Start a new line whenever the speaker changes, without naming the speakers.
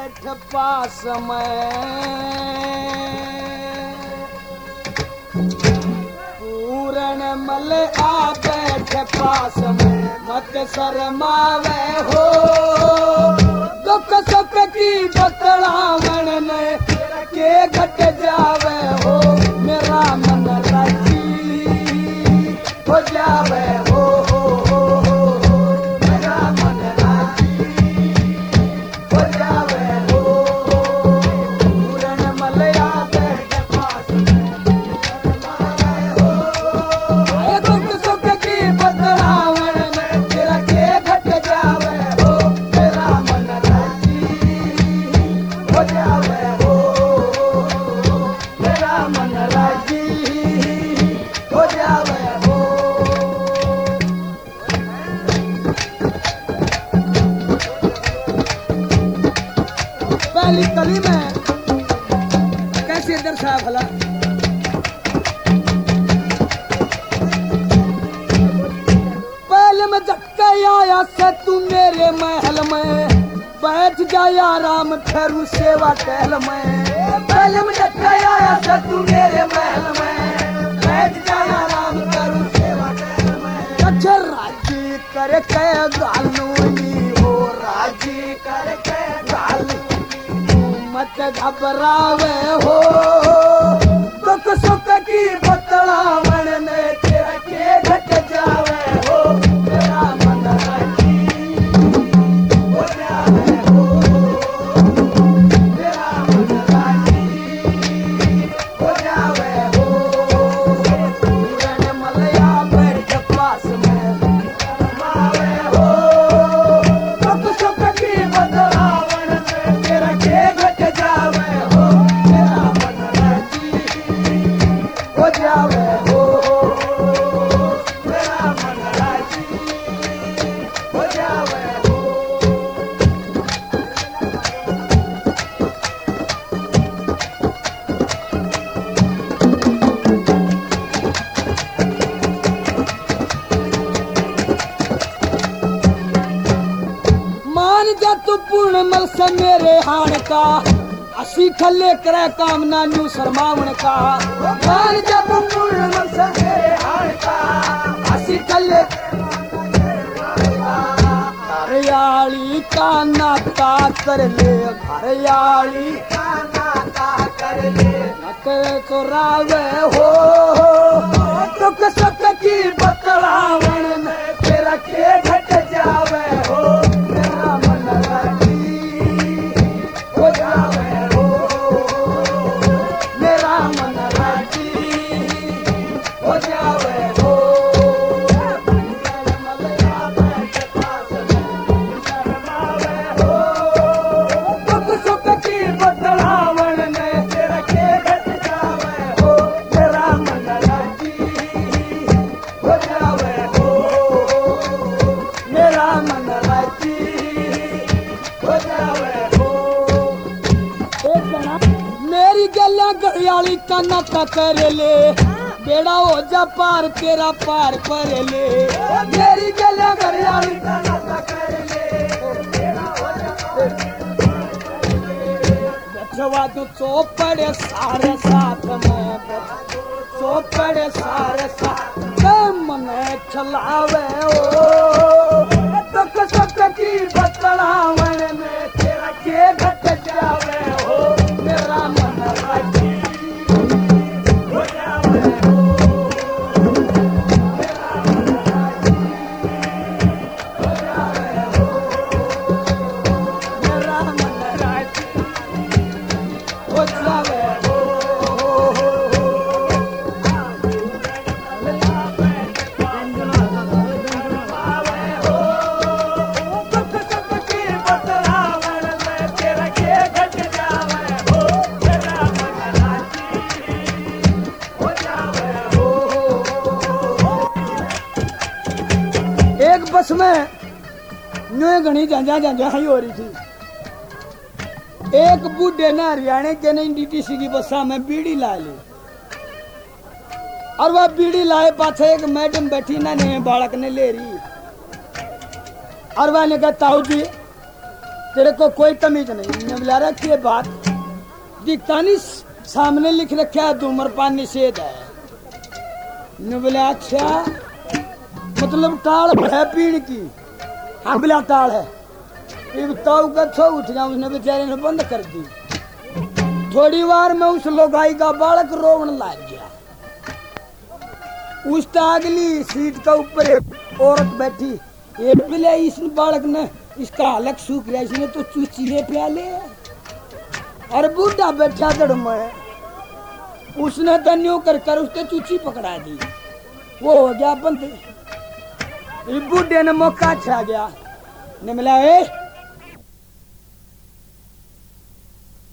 बैठ पास में, पूरन मल आ बैठ पास में, मत शर्मावे हो, दुख सुख की बतलावन में के घट जावे हो, मेरा मन राजी हो जावे हो, मेरा मन राजी हो जावे हो, पूरन मलया बैठ पास में शर्मावे हो, दुख सुख की बतलावन में तेरा के घट जावे हो, मेरा मन राजी हो जावे हो, मेरा मन राजी हो जावे हो। पहली कली में कैसे दर्शाया भला, पहले में झटका आया से तू मेरे महल में, बैठ जाया राम ठहरू सेवा टहल में, पहले में झटका आया से तू मेरे महल में, बैठ जाया राम ठहरू सेवा टहल में, अच्छा राजी करके गालू हो, राजी करके गालू, मत घबरावे हो, दुख सुख की बतलावन ने तेरा के घट जावे हो, मेरा मन राजी हो जावे हो, मेरा मन राजी हो जावे हो, पूरन मलया बैठ पास में शर्मावे हो, दुख सुख की बतलावन में तेरा के घट जावे हो, मेरा मन राजी हो जावे हो, मेरा मन राजी हो जावे हो। मान जा तू पूर्ण मल से मेरे हाण का, असी खले करे कामना न्यू शर्मावन का, मान जा तू पूर्ण मल से मेरे हाण का, असी खले हरियाली का नाता कर ले, हरियाली का नाता कर ले, नक चुरावे हो, दुख सुख की बतलावन में तेरा के घट जावे हो, मेरा मन राजी हो जावे हो, मेरा मन राजी हो जावे हो, मलया बैठ पास में शर्मावे हो, दुख सुख की बतलावन में तेरा के घट जावे हो, मेरा मन राजी हो जावे हो, मेरा मन राजी हो जावे हो। एक जना मेरी गल्ला घड़ियाली का नाता कर ले, बेड़ा हो जा पार तेरा पार कर ले, मेरी गल्ला घड़ियाली का नाता कर ले, बेड़ा हो जा पार बचवा तू चौपड़े सारे साथ में, चौपड़े सारे साथ में मन चलावे हो, दुख सुख की बतलावन में तेरा के घट जावे हो, मेरा मन राजी हो जावे हो, मेरा मन राजी हो जावे हो, मेरा मन राजी हो जावे हो, दुख सुख की बतलावन में तेरा के घट जावे हो, मेरा मन राजी हो जावे हो। एक बस में न्यू घनी झांझा झांझा ही हो रही थी, एक बूढ़े ने हरियाणा के नहीं डीटीसी की बसा में बीड़ी ला ली, और वह बीड़ी लाए पाछे एक मैडम बैठी ना ने बालक ने ले रही, और वह ने कहा ताऊ जी तेरे को कोई तमीज नहीं। ने बोला रखिए बात दिखता नहीं सामने लिख रखा है धूम्रपान निषेध है। ने बोला अच्छा मतलब टाल है पीण की। हाँ बोला टाल है। तो उठ गया उसने बेचारे ने बंद कर दी। थोड़ी बार में उस लोगाई का बालक रोवन लग गया। उस अगली सीट के ऊपर एक औरत बैठी। ये बोले इस बालक ने इसका हलक सूख गया, इसने तो चूचीले प्याले। और बूढ़ा बैठा दड़ में उसने दन्यों कर उसके चूची पकड़ा दी। वो हो गया बंद। बूढ़े ने मौका छा गया। ने मिला